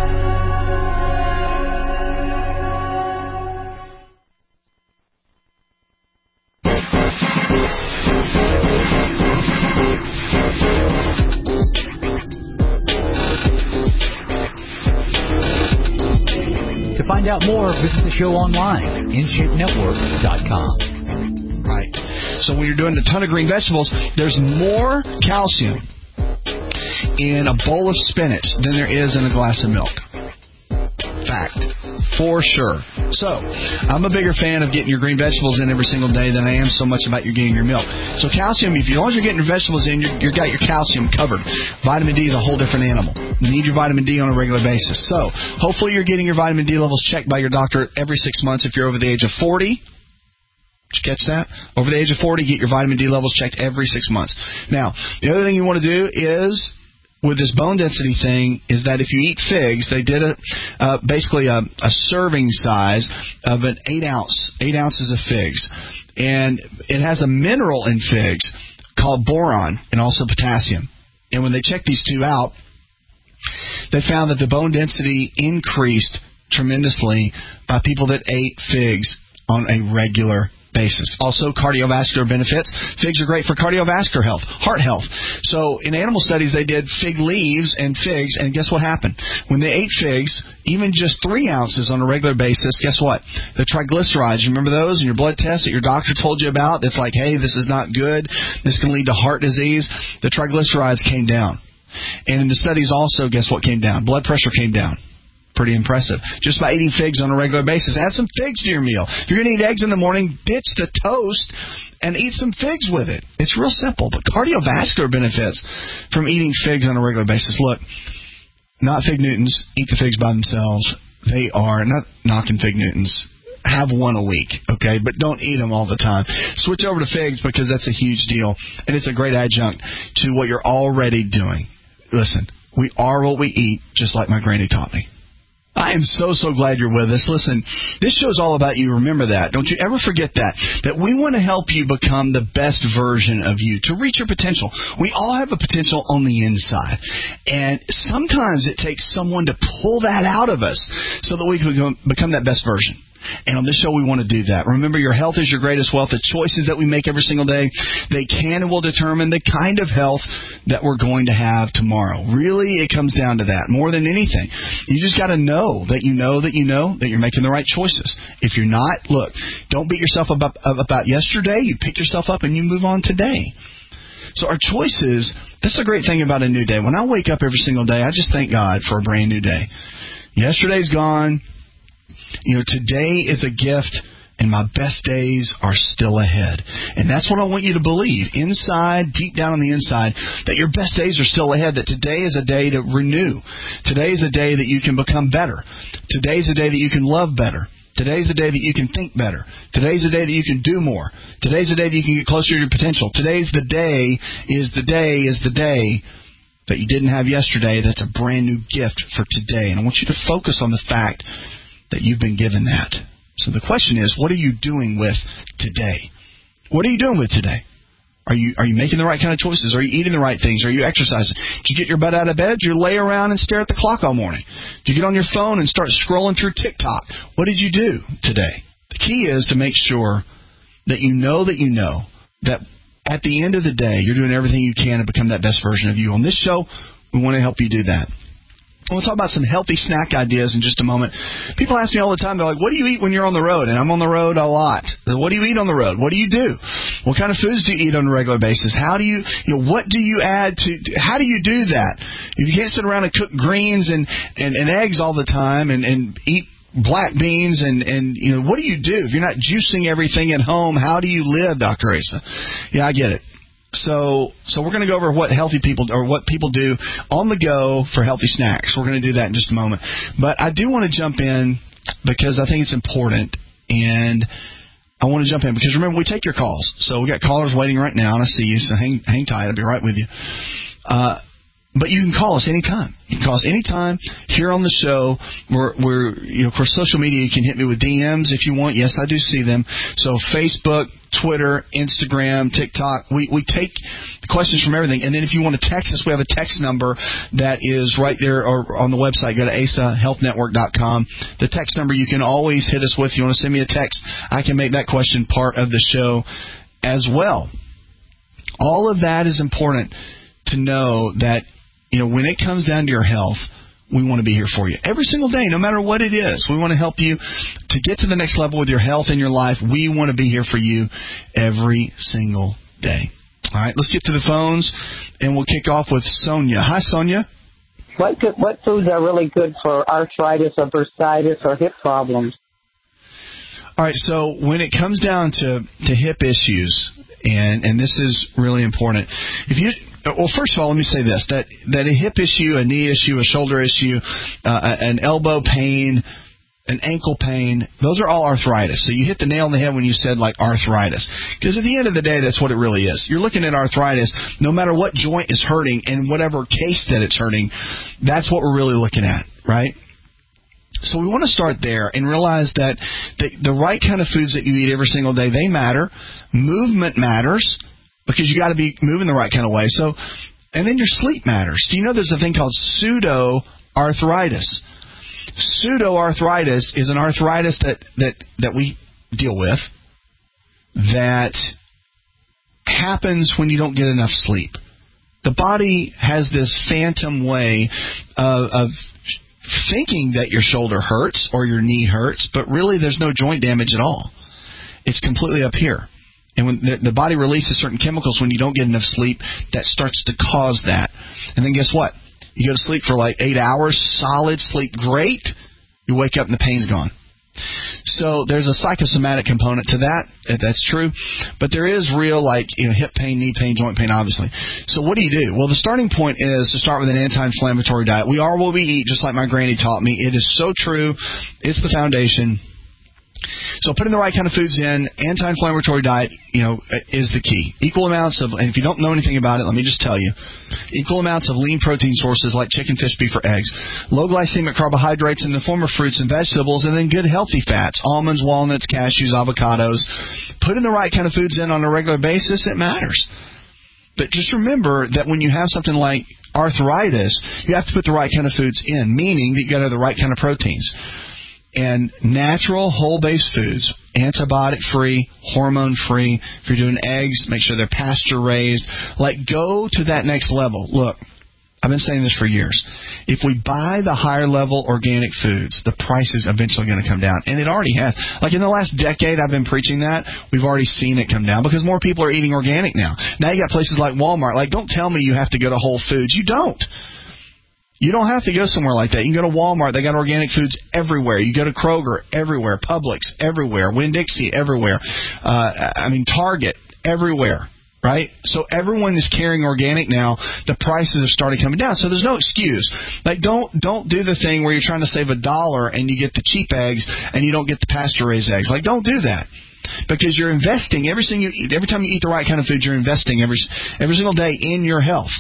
To find out more, visit the show online, in shape network dot com. Right. So when you're doing a ton of green vegetables, there's more calcium in a bowl of spinach than there is in a glass of milk. Fact. For sure. So, I'm a bigger fan of getting your green vegetables in every single day than I am so much about you getting your milk. So calcium, if you, as long as you're getting your vegetables in, you're, you've got your calcium covered. Vitamin D is a whole different animal. You need your vitamin D on a regular basis. So, hopefully you're getting your vitamin D levels checked by your doctor every six months if you're over the age of forty. Did you catch that? Over the age of forty, get your vitamin D levels checked every six months. Now, the other thing you want to do is, with this bone density thing, is that if you eat figs, they did a uh, basically a, a serving size of an eight ounce, eight ounces of figs, and it has a mineral in figs called boron and also potassium. And when they checked these two out, they found that the bone density increased tremendously by people that ate figs on a regular basis. Also, cardiovascular benefits. Figs are great for cardiovascular health, heart health. So in animal studies, they did fig leaves and figs, and guess what happened? When they ate figs, even just three ounces on a regular basis, guess what? The triglycerides, remember those in your blood test that your doctor told you about? That's like, hey, this is not good. This can lead to heart disease. The triglycerides came down. And in the studies also, guess what came down? Blood pressure came down. Pretty impressive. Just by eating figs on a regular basis. Add some figs to your meal. If you're going to eat eggs in the morning, ditch the toast and eat some figs with it. It's real simple. But cardiovascular benefits from eating figs on a regular basis. Look, not Fig Newtons. Eat the figs by themselves. They are not knocking Fig Newtons. Have one a week, okay? But don't eat them all the time. Switch over to figs because that's a huge deal. And it's a great adjunct to what you're already doing. Listen, we are what we eat, just like my granny taught me. I am so, so glad you're with us. Listen, this show's all about you. Remember that. Don't you ever forget that. That we want to help you become the best version of you, to reach your potential. We all have a potential on the inside. And sometimes it takes someone to pull that out of us so that we can become that best version. And on this show, we want to do that. Remember, your health is your greatest wealth. The choices that we make every single day, they can and will determine the kind of health that we're going to have tomorrow. Really, it comes down to that more than anything. You just got to know that you know that you know that you're making the right choices. If you're not, look, don't beat yourself up about yesterday. You pick yourself up and you move on today. So our choices, that's a great thing about a new day. When I wake up every single day, I just thank God for a brand new day. Yesterday's gone. You know, today is a gift, and my best days are still ahead. And that's what I want you to believe, inside, deep down on the inside, that your best days are still ahead, that today is a day to renew. Today is a day that you can become better. Today is a day that you can love better. Today is a day that you can think better. Today is a day that you can do more. Today is a day that you can get closer to your potential. Today's the day is the day is the day that you didn't have yesterday. That's a brand new gift for today. And I want you to focus on the fact that you've been given that. So the question is, what are you doing with today? What are you doing with today? Are you are you making the right kind of choices? Are you eating the right things? Are you exercising? Did you get your butt out of bed? Did you lay around and stare at the clock all morning? Did you get on your phone and start scrolling through TikTok? What did you do today? The key is to make sure that you know that you know that at the end of the day, you're doing everything you can to become that best version of you. On this show, we want to help you do that. We'll talk about some healthy snack ideas in just a moment. People ask me all the time, they're like, what do you eat when you're on the road? And I'm on the road a lot. What do you eat on the road? What do you do? What kind of foods do you eat on a regular basis? How do you, you know, what do you add to, how do you do that? If you can't sit around and cook greens and, and, and eggs all the time and, and eat black beans and, and, you know, what do you do? If you're not juicing everything at home, how do you live, Doctor Asa? Yeah, I get it. So so we're going to go over what healthy people or what people do on the go for healthy snacks. We're going to do that in just a moment. But I do want to jump in because I think it's important, and I want to jump in because, remember, we take your calls. So we got callers waiting right now, and I see you, so hang hang tight. I'll be right with you. Uh, but you can call us anytime. You can call us anytime here on the show. We're, we're, you know, of course, social media, you can hit me with D Ms if you want. Yes, I do see them. So Facebook, Twitter, Instagram, TikTok. We, we take questions from everything. And then if you want to text us, we have a text number that is right there or on the website. Go to asa health network dot com. The text number, you can always hit us with. If you want to send me a text, I can make that question part of the show as well. All of that is important to know that, you know, when it comes down to your health, we want to be here for you every single day, no matter what it is. We want to help you to get to the next level with your health and your life. We want to be here for you every single day. All right, let's get to the phones, and we'll kick off with Sonia. Hi, Sonia. What good, what foods are really good for arthritis or bursitis or hip problems? All right, so when it comes down to, to hip issues, and, and this is really important, if you Well, first of all, let me say this, that, that a hip issue, a knee issue, a shoulder issue, uh, an elbow pain, an ankle pain, those are all arthritis. So you hit the nail on the head when you said, like, arthritis. Because at the end of the day, that's what it really is. You're looking at arthritis, no matter what joint is hurting and whatever case that it's hurting, that's what we're really looking at, right? So we want to start there and realize that the, the right kind of foods that you eat every single day, they matter. Movement matters, because you got to be moving the right kind of way. So, and then your sleep matters. Do you know there's a thing called pseudo-arthritis? Pseudo-arthritis is an arthritis that, that, that we deal with, that happens when you don't get enough sleep. The body has this phantom way of, of thinking that your shoulder hurts or your knee hurts, but really there's no joint damage at all. It's completely up here. And when the, the body releases certain chemicals when you don't get enough sleep, that starts to cause that. And then guess what? You go to sleep for like eight hours, solid sleep, great. You wake up and the pain's gone. So there's a psychosomatic component to that. That's true. But there is real, like, you know, hip pain, knee pain, joint pain, obviously. So what do you do? Well, the starting point is to start with an anti-inflammatory diet. We are what we eat, just like my granny taught me. It is so true. It's the foundation. So putting the right kind of foods in, anti-inflammatory diet, you know, is the key. Equal amounts of, and if you don't know anything about it, let me just tell you, equal amounts of lean protein sources like chicken, fish, beef, or eggs, low glycemic carbohydrates in the form of fruits and vegetables, and then good healthy fats, almonds, walnuts, cashews, avocados. Putting the right kind of foods in on a regular basis, it matters. But just remember that when you have something like arthritis, you have to put the right kind of foods in, meaning that you got to have the right kind of proteins. And natural, whole-based foods, antibiotic-free, hormone-free. If you're doing eggs, make sure they're pasture-raised. Like, go to that next level. Look, I've been saying this for years. If we buy the higher-level organic foods, the price is eventually going to come down. And it already has. Like, in the last decade, I've been preaching that. We've already seen it come down because more people are eating organic now. Now you got places like Walmart. Like, don't tell me you have to go to Whole Foods. You don't. You don't have to go somewhere like that. You can go to Walmart. They got organic foods everywhere. You go to Kroger, everywhere. Publix, everywhere. Winn-Dixie, everywhere. Uh, I mean, Target, everywhere. Right? So everyone is carrying organic now. The prices have started coming down. So there's no excuse. Like, don't don't do the thing where you're trying to save a dollar and you get the cheap eggs and you don't get the pasture-raised eggs. Like, don't do that. Because you're investing every single you eat, every time you eat the right kind of food, you're investing every every single day in your health.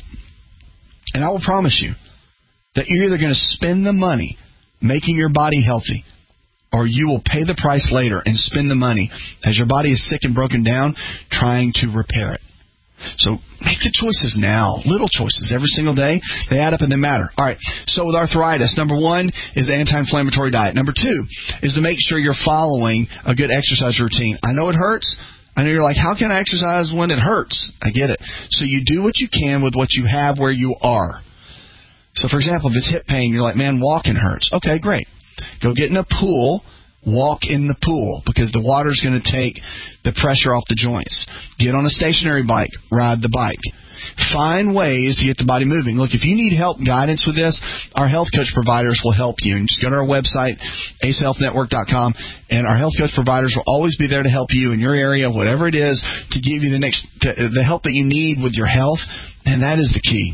And I will promise you that you're either going to spend the money making your body healthy, or you will pay the price later and spend the money as your body is sick and broken down trying to repair it. So make the choices now. Little choices every single day. They add up and they matter. All right. So with arthritis, number one is the anti-inflammatory diet. Number two is to make sure you're following a good exercise routine. I know it hurts. I know you're like, how can I exercise when it hurts? I get it. So you do what you can with what you have where you are. So, for example, if it's hip pain, you're like, man, walking hurts. Okay, great. Go get in a pool, walk in the pool, because the water's going to take the pressure off the joints. Get on a stationary bike, ride the bike. Find ways to get the body moving. Look, if you need help, guidance with this, our health coach providers will help you. And just go to our website, ace health network dot com, and our health coach providers will always be there to help you in your area, whatever it is, to give you the next to, the help that you need with your health. And that is the key.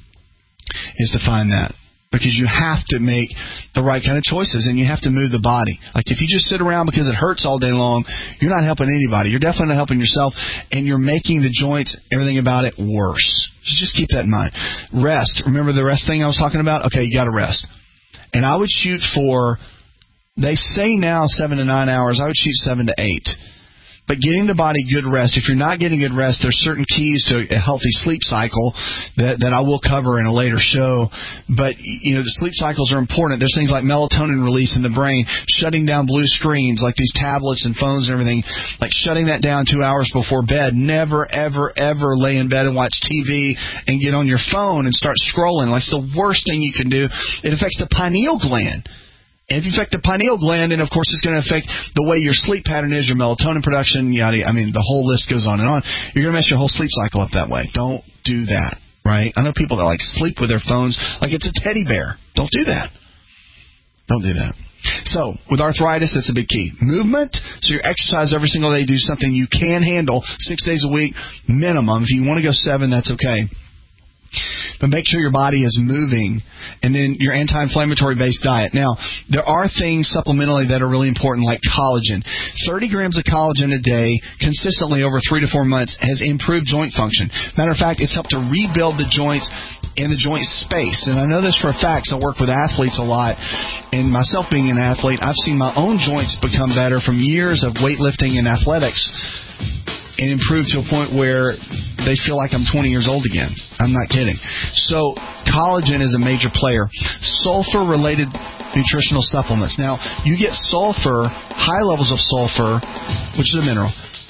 Is to find that. Because you have to make the right kind of choices and you have to move the body. Like if you just sit around because it hurts all day long, you're not helping anybody. You're definitely not helping yourself, and you're making the joints, everything about it, worse. So just keep that in mind. Rest. Remember the rest thing I was talking about? Okay, you got to rest. And I would shoot for, they say now seven to nine hours. I would shoot seven to eight. But getting the body good rest, if you're not getting good rest, there's certain keys to a healthy sleep cycle that, that I will cover in a later show. But, you know, the sleep cycles are important. There's things like melatonin release in the brain, shutting down blue screens like these tablets and phones and everything, like shutting that down two hours before bed. Never, ever, ever lay in bed and watch T V and get on your phone and start scrolling. Like, it's the worst thing you can do. It affects the pineal gland. And if you affect the pineal gland, then of course it's going to affect the way your sleep pattern is, your melatonin production, yada. I mean, the whole list goes on and on. You're going to mess your whole sleep cycle up that way. Don't do that, right? I know people that like sleep with their phones like it's a teddy bear. Don't do that. Don't do that. So, with arthritis, that's a big key. Movement, so you exercise every single day, do something you can handle six days a week, minimum. If you want to go seven, that's okay. But make sure your body is moving, and then your anti-inflammatory based diet. Now, there are things supplementally that are really important, like collagen. thirty grams of collagen a day consistently over three to four months has improved joint function. Matter of fact, it's helped to rebuild the joints and the joint space. And I know this for a fact, because I work with athletes a lot. And myself being an athlete, I've seen my own joints become better from years of weightlifting and athletics, and improve to a point where they feel like I'm twenty years old again. I'm not kidding. So collagen is a major player. Sulfur-related nutritional supplements. Now, you get sulfur, high levels of sulfur, which is a mineral,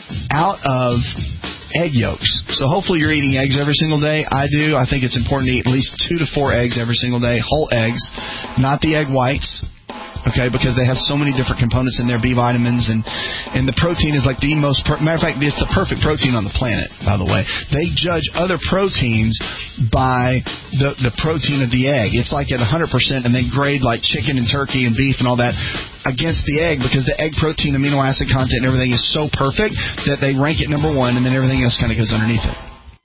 out of egg yolks. So hopefully you're eating eggs every single day. I do. I think it's important to eat at least two to four eggs every single day, whole eggs, not the egg whites. Okay, because they have so many different components in there, B vitamins, and, and the protein is like the most, per- matter of fact, it's the perfect protein on the planet, by the way. They judge other proteins by the, the protein of the egg. It's like at one hundred percent, and they grade like chicken and turkey and beef and all that against the egg because the egg protein, amino acid content, and everything is so perfect that they rank it number one, and then everything else kind of goes underneath it.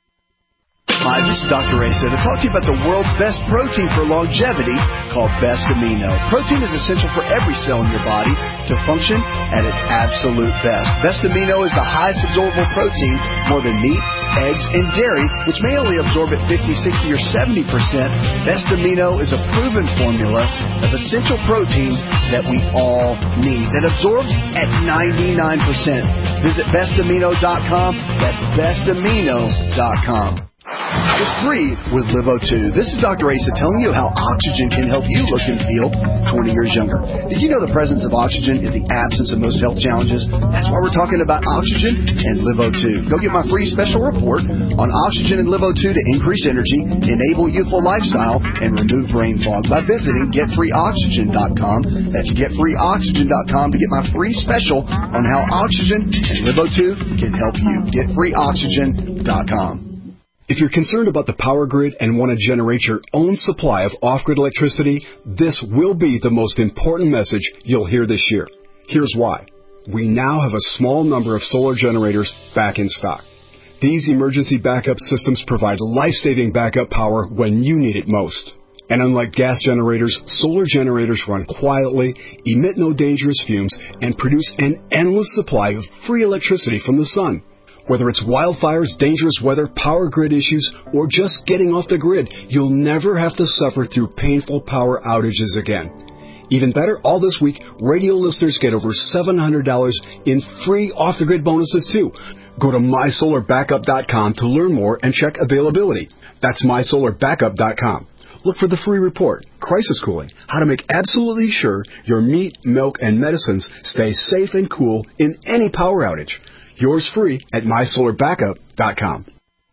Hi, this is Doctor Asa to talk to you about the world's best protein for longevity called Best Amino. Protein is essential for every cell in your body to function at its absolute best. Best Amino is the highest absorbable protein, more than meat, eggs, and dairy, which may only absorb at fifty, sixty, or seventy percent. Best Amino is a proven formula of essential proteins that we all need that absorbs at ninety-nine percent. Visit best amino dot com. That's best amino dot com. It's free with Live O two. This is Doctor Asa telling you how oxygen can help you look and feel twenty years younger. Did you know the presence of oxygen is the absence of most health challenges? That's why we're talking about oxygen and Live O two. Go get my free special report on oxygen and Live O two to increase energy, enable youthful lifestyle, and remove brain fog by visiting get free oxygen dot com. That's get free oxygen dot com to get my free special on how oxygen and Live O two can help you. get free oxygen dot com. If you're concerned about the power grid and want to generate your own supply of off-grid electricity, this will be the most important message you'll hear this year. Here's why. We now have a small number of solar generators back in stock. These emergency backup systems provide life-saving backup power when you need it most. And unlike gas generators, solar generators run quietly, emit no dangerous fumes, and produce an endless supply of free electricity from the sun. Whether it's wildfires, dangerous weather, power grid issues, or just getting off the grid, you'll never have to suffer through painful power outages again. Even better, all this week, radio listeners get over seven hundred dollars in free off-the-grid bonuses, too. Go to my solar backup dot com to learn more and check availability. That's my solar backup dot com. Look for the free report, Crisis Cooling, how to make absolutely sure your meat, milk, and medicines stay safe and cool in any power outage. Yours free at my solar backup dot com.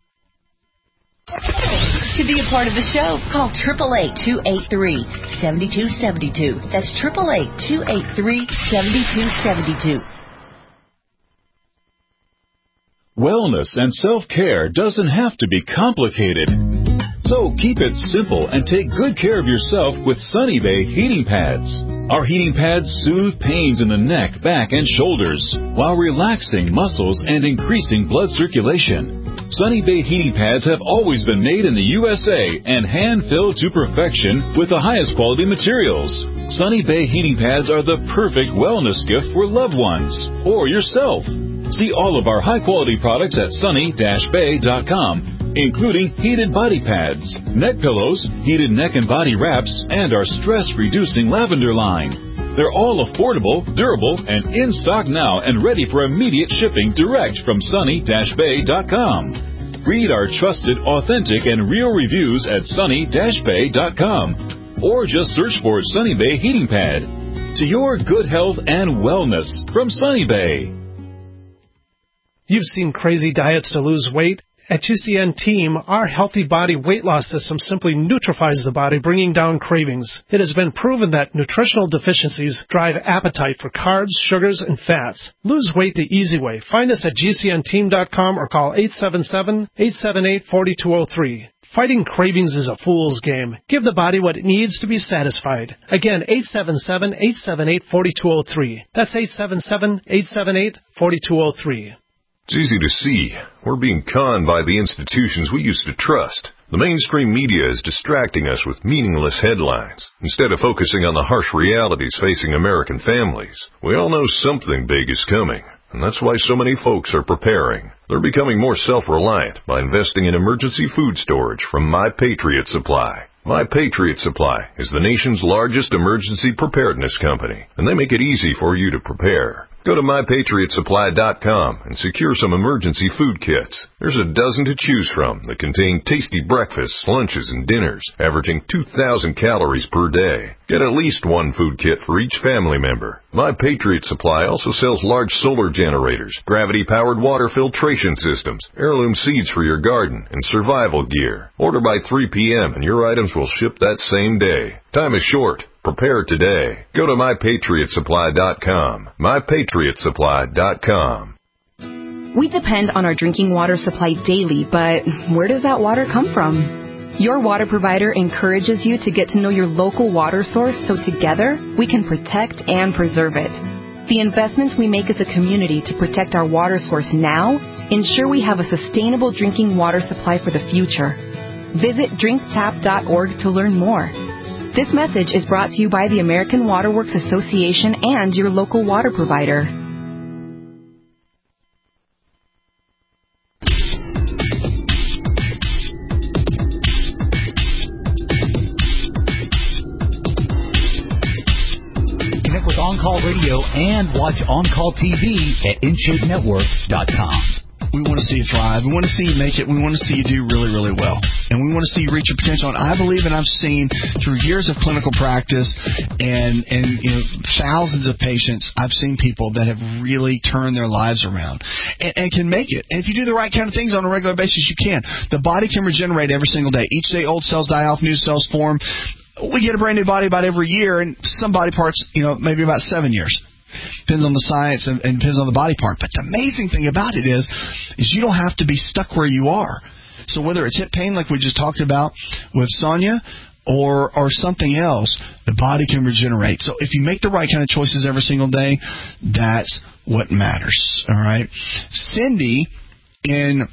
To be a part of the show, call eight eight eight, two eight three, seven two seven two. That's eight eight eight, two eight three, seven two seven two. Wellness and self-care doesn't have to be complicated. So keep it simple and take good care of yourself with Sunny Bay heating pads. Our heating pads soothe pains in the neck, back, and shoulders while relaxing muscles and increasing blood circulation. Sunny Bay heating pads have always been made in the U S A and hand-filled to perfection with the highest quality materials. Sunny Bay heating pads are the perfect wellness gift for loved ones or yourself. See all of our high-quality products at sunny dash bay dot com, including heated body pads, neck pillows, heated neck and body wraps, and our stress-reducing lavender line. They're all affordable, durable, and in stock now and ready for immediate shipping direct from sunny dash bay dot com. Read our trusted, authentic, and real reviews at sunny dash bay dot com or just search for Sunny Bay Heating Pad. To your good health and wellness from Sunny Bay. You've seen crazy diets to lose weight. At G C N Team, our Healthy Body Weight Loss System simply neutralizes the body, bringing down cravings. It has been proven that nutritional deficiencies drive appetite for carbs, sugars, and fats. Lose weight the easy way. Find us at G C N team dot com or call eight seven seven, eight seven eight, four two zero three. Fighting cravings is a fool's game. Give the body what it needs to be satisfied. Again, eight seven seven, eight seven eight, four two zero three. That's eight seven seven, eight seven eight, four two zero three. It's easy to see. We're being conned by the institutions we used to trust. The mainstream media is distracting us with meaningless headlines instead of focusing on the harsh realities facing American families. We all know something big is coming, and that's why so many folks are preparing. They're becoming more self-reliant by investing in emergency food storage from My Patriot Supply. My Patriot Supply is the nation's largest emergency preparedness company, and they make it easy for you to prepare. Go to my patriot supply dot com and secure some emergency food kits. There's a dozen to choose from that contain tasty breakfasts, lunches, and dinners, averaging two thousand calories per day. Get at least one food kit for each family member. My Patriot Supply also sells large solar generators, gravity-powered water filtration systems, heirloom seeds for your garden, and survival gear. Order by three p.m. and your items will ship that same day. Time is short. Prepare today. Go to my patriot supply dot com. my patriot supply dot com. We depend on our drinking water supply daily, but where does that water come from? Your water provider encourages you to get to know your local water source so together we can protect and preserve it. The investments we make as a community to protect our water source now ensure we have a sustainable drinking water supply for the future. Visit drink tap dot org to learn more. This message is brought to you by the American Water Works Association and your local water provider. Connect with On Call Radio and watch On Call T V at in shape network dot com. We want to see you thrive. We want to see you make it. We want to see you do really, really well. And we want to see you reach your potential. And I believe, and I've seen through years of clinical practice and, and you know, thousands of patients, I've seen people that have really turned their lives around and, and can make it. And if you do the right kind of things on a regular basis, you can. The body can regenerate every single day. Each day, old cells die off, new cells form. We get a brand new body about every year, and some body parts, you know, maybe about seven years. Depends on the science and, and depends on the body part. But the amazing thing about it is, is you don't have to be stuck where you are. So whether it's hip pain like we just talked about with Sonia or or something else, the body can regenerate. So if you make the right kind of choices every single day, that's what matters. All right. Cindy in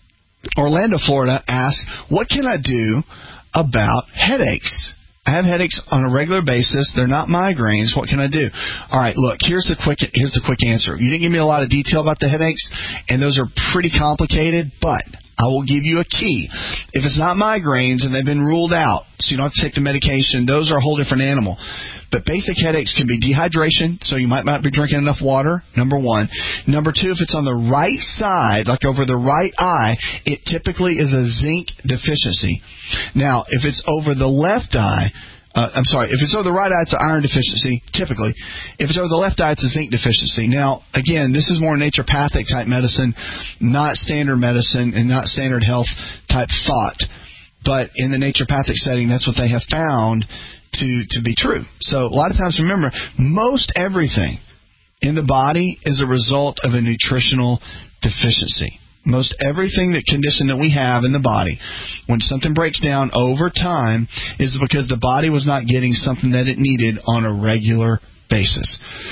Orlando, Florida asks, what can I do about headaches? I have headaches on a regular basis. They're not migraines. What can I do? All right, look, here's the quick here's the quick answer. You didn't give me a lot of detail about the headaches, and those are pretty complicated, but I will give you a key. If it's not migraines and they've been ruled out, so you don't have to take the medication, those are a whole different animal. But basic headaches can be dehydration, so you might not be drinking enough water, number one. Number two, if it's on the right side, like over the right eye, it typically is a zinc deficiency. Now, if it's over the left eye, uh, I'm sorry, if it's over the right eye, it's an iron deficiency, typically. If it's over the left eye, it's a zinc deficiency. Now, again, this is more naturopathic type medicine, not standard medicine and not standard health type thought. But in the naturopathic setting, that's what they have found to, to be true. So a lot of times, remember, most everything in the body is a result of a nutritional deficiency. Most everything, that condition that we have in the body, when something breaks down over time, is because the body was not getting something that it needed on a regular basis.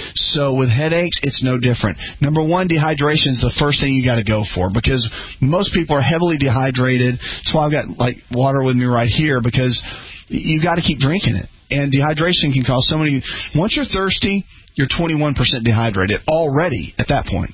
So with headaches, it's no different. Number one, dehydration is the first thing you got to go for, because most people are heavily dehydrated. That's why I've got like water with me right here, because you got to keep drinking it. And dehydration can cause so many. Once you're thirsty, you're twenty-one percent dehydrated already at that point.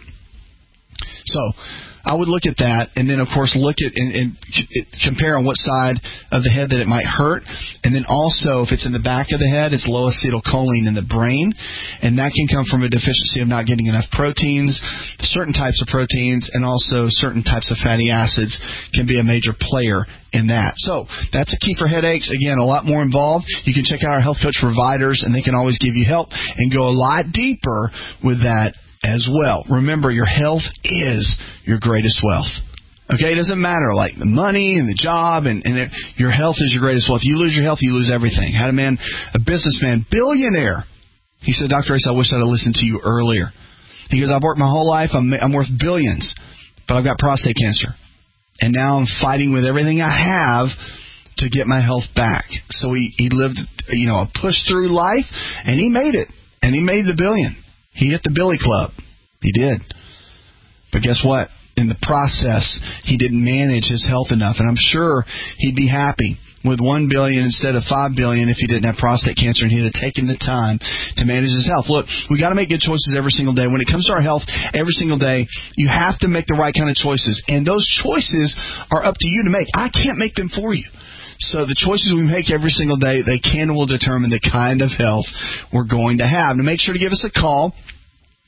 So I would look at that, and then, of course, look at and, and compare on what side of the head that it might hurt. And then also, if it's in the back of the head, it's low acetylcholine in the brain, and that can come from a deficiency of not getting enough proteins, certain types of proteins, and also certain types of fatty acids can be a major player in that. So that's a key for headaches. Again, a lot more involved. You can check out our health coach providers, and they can always give you help and go a lot deeper with that as well. Remember, your health is your greatest wealth. Okay, it doesn't matter like the money and the job, and, and it, your health is your greatest wealth. You lose your health, you lose everything. Had a man, a businessman, billionaire. He said, Doctor Ace, I wish I'd have listened to you earlier. He goes, I've worked my whole life. I'm, I'm worth billions, but I've got prostate cancer, and now I'm fighting with everything I have to get my health back. So he, he lived, you know, a push through life, and he made it, and he made the billion. He hit the Billy Club. He did. But guess what? In the process, he didn't manage his health enough. And I'm sure he'd be happy with one billion dollars instead of five billion dollars if he didn't have prostate cancer and he'd have taken the time to manage his health. Look, we got to make good choices every single day. When it comes to our health, every single day, you have to make the right kind of choices. And those choices are up to you to make. I can't make them for you. So the choices we make every single day, they can and will determine the kind of health we're going to have. Now make sure to give us a call.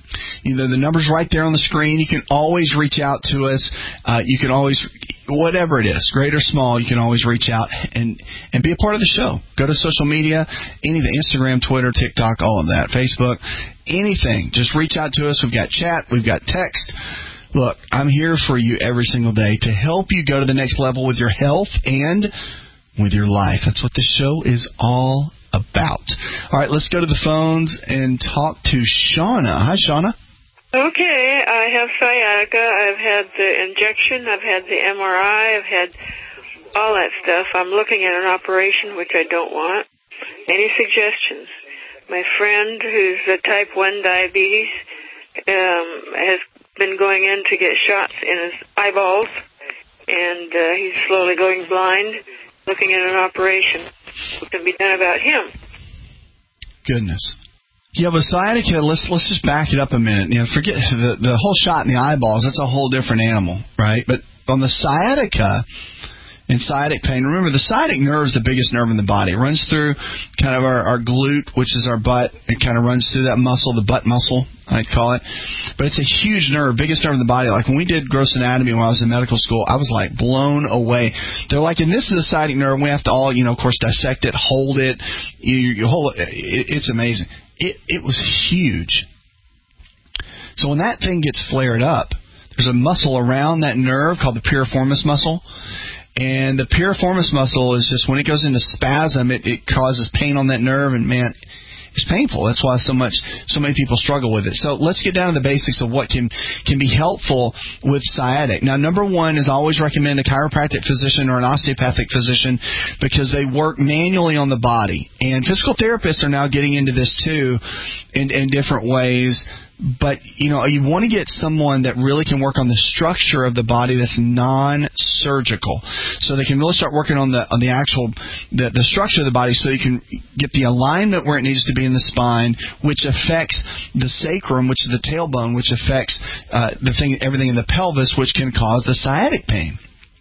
You know, the number's right there on the screen. You can always reach out to us. Uh, you can always, whatever it is, great or small, you can always reach out and, and be a part of the show. Go to social media, anything, Instagram, Twitter, TikTok, all of that, Facebook, anything. Just reach out to us. We've got chat. We've got text. Look, I'm here for you every single day to help you go to the next level with your health and with your life. That's what this show is all about. All right, let's go to the phones and talk to Shauna. Hi, Shauna. Okay, I have sciatica. I've had the injection. I've had the M R I. I've had all that stuff. I'm looking at an operation, which I don't want. Any suggestions? My friend, who's the type one diabetes, um, has been going in to get shots in his eyeballs, and uh, he's slowly going blind, looking at an operation. What can be done about him? Goodness. Yeah, with sciatica, let's let's just back it up a minute. You know, forget the the whole shot in the eyeballs. That's a whole different animal, right? But on the sciatica and sciatic pain, remember the sciatic nerve is the biggest nerve in the body. It runs through kind of our, our glute, which is our butt. It kind of runs through that muscle, the butt muscle, I'd call it. But it's a huge nerve, biggest nerve in the bbody. Like when we did gross anatomy when I was in medical school, I was like blown away. They're like, and this is the sciatic nerve. We have to all, you know, of course, dissect it, hold it. You, you hold it. it. It's amazing. It, it was huge. So when that thing gets flared up, there's a muscle around that nerve called the piriformis muscle. And the piriformis muscle is just, when it goes into spasm, it, it causes pain on that nerve, and man, it's painful. That's why so much, so many people struggle with it. So let's get down to the basics of what can can be helpful with sciatic. Now, number one is I always recommend a chiropractic physician or an osteopathic physician because they work manually on the body. And physical therapists are now getting into this too in, in different ways. But, you know, you want to get someone that really can work on the structure of the body that's non-surgical. So they can really start working on the on the actual, the, the structure of the body so you can get the alignment where it needs to be in the spine, which affects the sacrum, which is the tailbone, which affects uh, the thing, everything in the pelvis, which can cause the sciatic pain.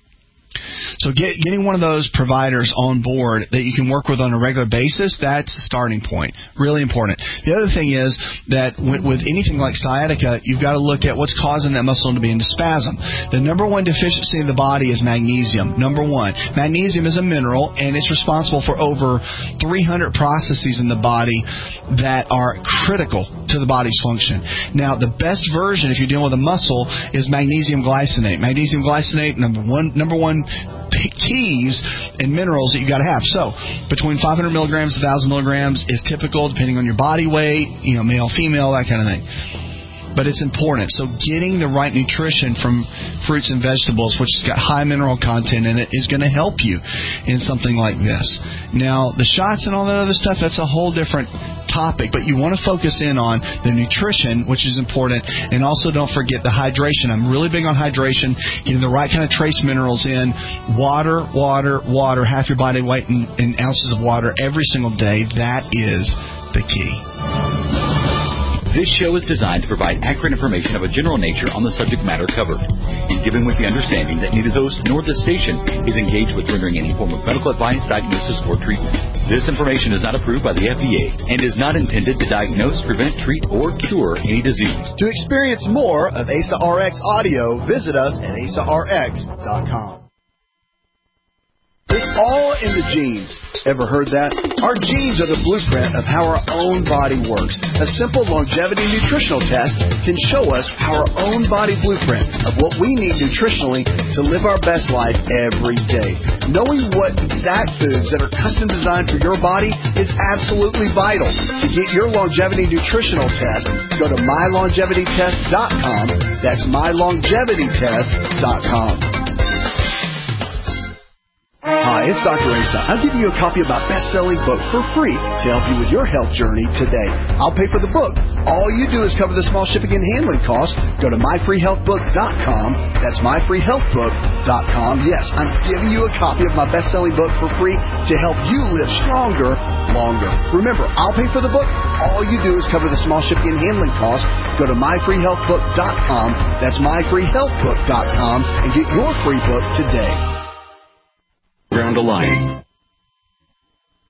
So get, getting one of those providers on board that you can work with on a regular basis, that's a starting point. Really important. The other thing is that with, with anything like sciatica, you've got to look at what's causing that muscle to be into spasm. The number one deficiency in the body is magnesium. Number one. Magnesium is a mineral, and it's responsible for over three hundred processes in the body that are critical to the body's function. Now, the best version, if you're dealing with a muscle, is magnesium glycinate. Magnesium glycinate, number one, number one keys and minerals that you got to have. So between five hundred milligrams to one thousand milligrams is typical depending on your body weight, you know, male, female, that kind of thing. But it's important. So getting the right nutrition from fruits and vegetables, which has got high mineral content in it, is going to help you in something like this. Now, the shots and all that other stuff, that's a whole different topic, but you want to focus in on the nutrition, which is important, and also don't forget the hydration. I'm really big on hydration, getting the right kind of trace minerals in. Water, water, water, half your body weight in, in ounces of water every single day. That is the key. This show is designed to provide accurate information of a general nature on the subject matter covered, given with the understanding that neither host nor the station is engaged with rendering any form of medical advice, diagnosis, or treatment. This information is not approved by the F D A and is not intended to diagnose, prevent, treat, or cure any disease. To experience more of A S A R X audio, visit us at A S A R X dot com. It's all in the genes. Ever heard that? Our genes are the blueprint of how our own body works. A simple longevity nutritional test can show us our own body blueprint of what we need nutritionally to live our best life every day. Knowing what exact foods that are custom designed for your body is absolutely vital. To get your longevity nutritional test, go to my longevity test dot com. That's my longevity test dot com. Hi, it's Doctor Asa. I'm giving you a copy of my best-selling book for free to help you with your health journey today. I'll pay for the book. All you do is cover the small shipping and handling costs. Go to my free health book dot com. That's my free health book dot com. Yes, I'm giving you a copy of my best-selling book for free to help you live stronger, longer. Remember, I'll pay for the book. All you do is cover the small shipping and handling costs. Go to my free health book dot com. That's my free health book dot com and get your free book today. Ground Alliance.